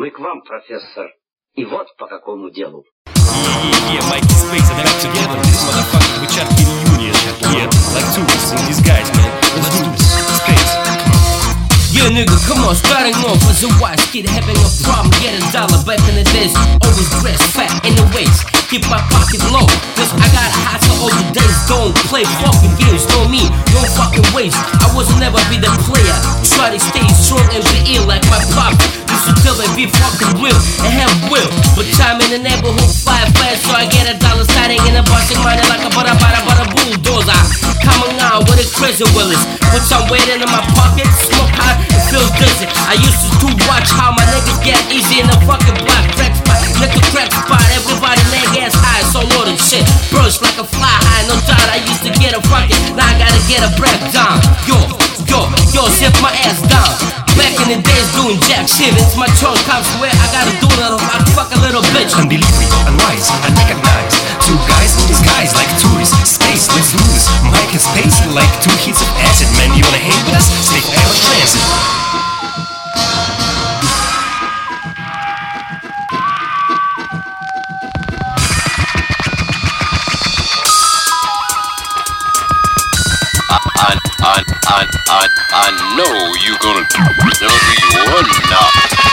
Мы к вам, профессор. И вот по какому делу. Mikey Space and back together. This motherfucker with Chad Union. Yeah, like tourists in disguise, man. Let's do this. Space. Yeah, nigga, come on, starting off as a wise kid, having a problem, get $1 back in the days. Always dressed fat in the waist, keep my pocket low, cause I got a hustle all the days. Don't play fucking games, know me, no fucking waste. I was never be the player, try to stay strong and be ill like my pop. Used to tell me be fucking real and have will, but time in the neighborhood fly fast, so I get $1 starting in a busting money like a butter bulldozer. Coming out with a crazy willis, put some weight in my pocket, smoke hot. It feels dizzy. I used to watch how my niggas get easy in the fucking block. Crack spot, little crack spot. Everybody leg ass high, so loaded shit. Burst like a fly high, no doubt. I used to get a fucking, now I gotta get a breakdown. Yo, zip my ass down. Back in the days doing jack shit. It's my turn, comes where I gotta do it. I fuck a little bitch. Unbelievable, unwise, unrecognized. Two guys in disguise like tourists. Space, let's lose. Mike and Space like 2 hits of acid. Man, you wanna hang with us? Safe air transit. I know you're gonna do one now.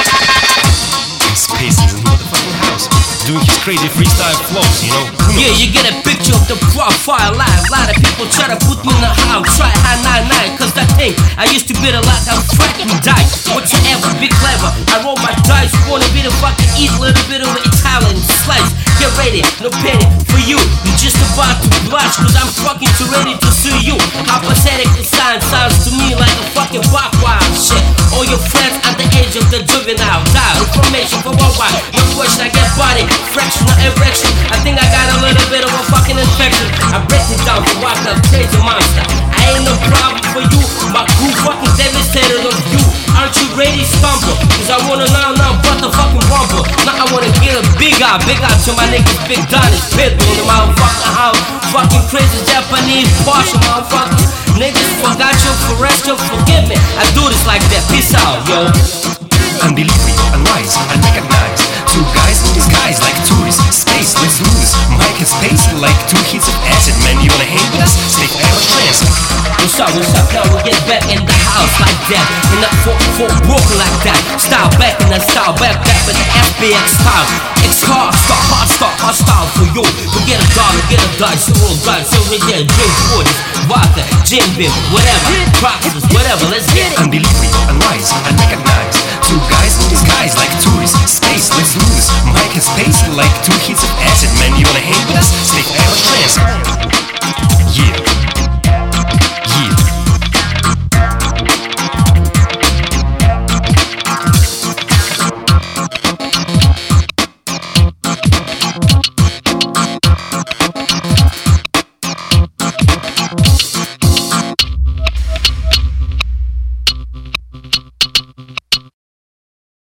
Space is in the motherfucking house, doing his crazy freestyle flows, you know. Yeah, you get a picture of the profile live. Lot of people try to put me in the house. Try high 99, cause that thing I used to be the like I'm fracking die. Whatsoever, be clever. I roll my dice, wanna be the fucking eat a little bit of Italian slice. Get ready, no penny for you. You just about to blush, cause I'm fucking too ready to sue you. How pathetic the sign sounds to me like a fucking buck wild shit. All your friends at the age of the juvenile dial. Information for one why. No question, I get body, fractional erection. I think I got a little bit of a fucking infection. I break it down for walk up crazy monster. I ain't no problem for you. My crew fucking devastated of you. Aren't you ready, stumble? Cause I wanna now but the fucking rumble. Now I wanna get a big out to my niggas, Big Donnie's Pitbull, the motherfucking house. Fucking crazy Japanese Porsche, motherfucker. Niggas forgot you, forgive me. I do this like that, peace out, yo. Unbelievable, unwise, unrecognized. Two guys in disguise like tourists. Space, let's lose. Mike and Space like 2 hits of acid. Man, you wanna hang with us? Safe air transit. What's up, now we get back in the house like that. In the 4 broken like that. Style back in the style, back with the FBX style. It's hard style for you. We get $1, get a dice, roll dice, so we get drink 40s, vodka, gin beer, whatever, crosses, whatever, let's get it. Unbelievable, unwise, unrecognized. Two guys in disguise like tourists.